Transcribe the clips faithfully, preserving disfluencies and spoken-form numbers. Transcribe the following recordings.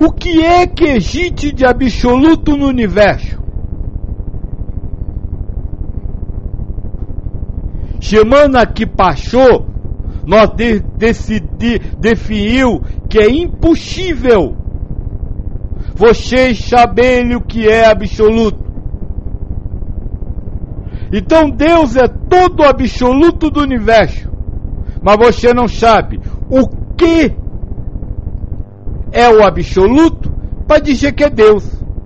O que é que existe de absoluto no universo? Semana que passou, nós de, decidi, definiu que é impossível vocês saberem o que é absoluto. Então Deus é todo o absoluto do universo, mas você não sabe o que é o absoluto para dizer que é Deus.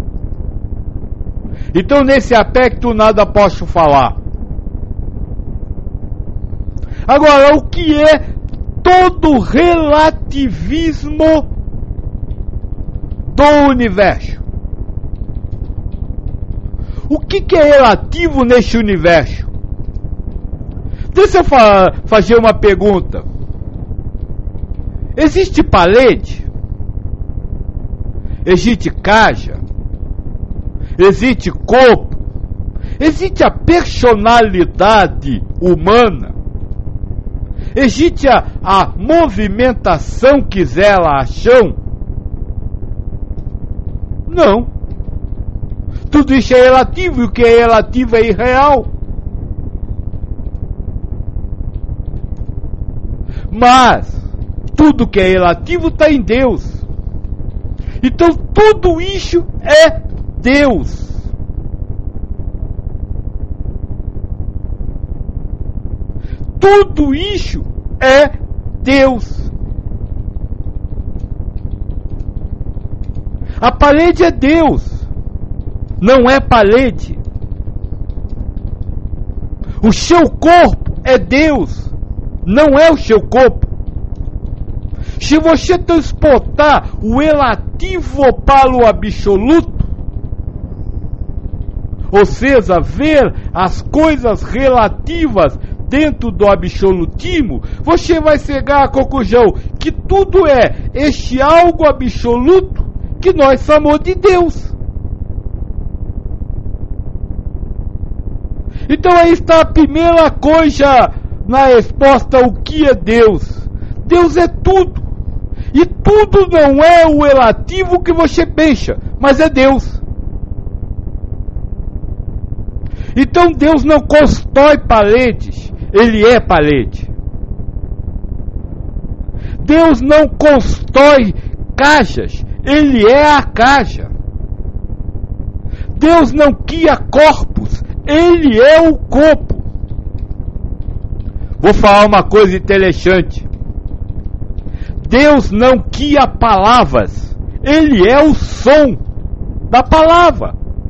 Então nesse aspecto nada posso falar. Agora, o que é todo relativismo do universo? O que, que é relativo neste universo? Deixa eu fa- fazer uma pergunta. Existe parede? Existe caixa? Existe corpo? Existe a personalidade humana? Existe a, a movimentação que zela a chão? Não. Tudo isso é relativo, e o que é relativo é irreal. Mas tudo que é relativo está em Deus. Então tudo isso é Deus. Tudo isso é Deus. A parede é Deus, não é parede. O seu corpo é Deus, não é o seu corpo. Se você transportar o relativo para o absoluto, ou seja, ver as coisas relativas dentro do absolutismo, você vai chegar à conclusão que tudo é este algo absoluto que nós chamamos de Deus. Então aí está a primeira coisa na resposta: o que é Deus? Deus é tudo, e tudo não é o relativo que você pensa, mas é Deus. Então Deus não constrói paredes, Ele é parede. Deus não constrói caixas, Ele é a caixa. Deus não cria corpos, Ele é o corpo. Vou falar uma coisa interessante. Deus não cria palavras, Ele é o som da palavra.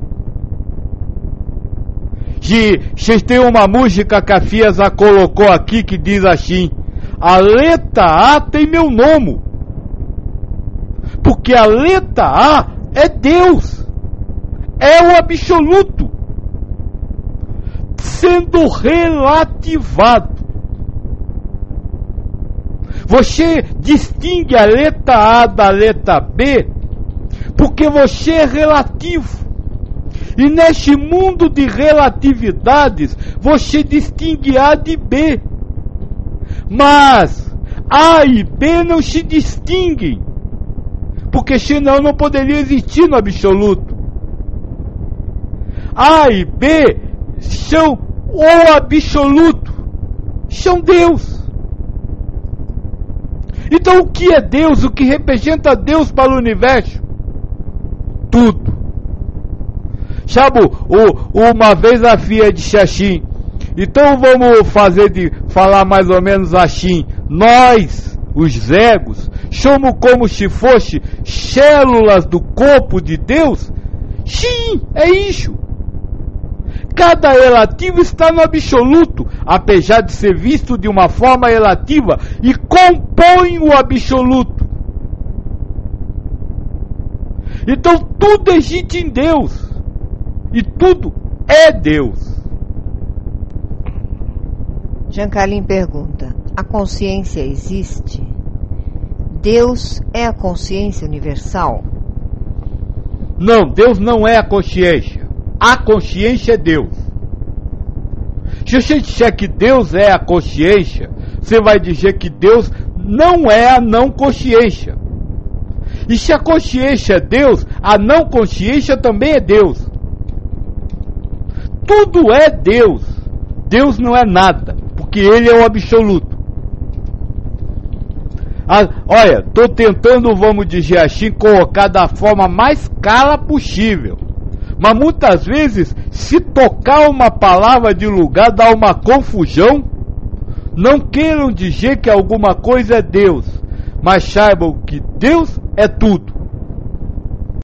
Que vocês têm uma música que a Fiasa colocou aqui que diz assim: a letra A tem meu nome, porque a letra A é Deus, é o absoluto sendo relativado. Você distingue a letra A da letra B porque você é relativo. E neste mundo de relatividades, você distingue A de B. Mas A e B não se distinguem, porque senão não poderia existir no absoluto. A e B são o absoluto, são Deus. Então o que é Deus? O que representa Deus para o universo? Tudo. Sabe, o, uma vez a filha disse assim: então vamos fazer de falar mais ou menos assim, nós, os egos, somos como se fosse células do corpo de Deus? Sim, é isso. Cada relativo está no absoluto, apesar de ser visto de uma forma relativa, e compõe o absoluto. Então tudo existe em Deus. E tudo é Deus. Jean Carlin pergunta: a consciência existe? Deus é a consciência universal? Não, Deus não é a consciência. A consciência é Deus. Se você disser que Deus é a consciência, você vai dizer que Deus não é a não consciência. E se a consciência é Deus, a não consciência também é Deus. Tudo é Deus. Deus não é nada, porque Ele é o absoluto. Ah, olha, estou tentando, vamos dizer assim, colocar da forma mais clara possível. Mas muitas vezes, se tocar uma palavra de lugar, dá uma confusão. Não queiram dizer que alguma coisa é Deus, mas saibam que Deus é tudo.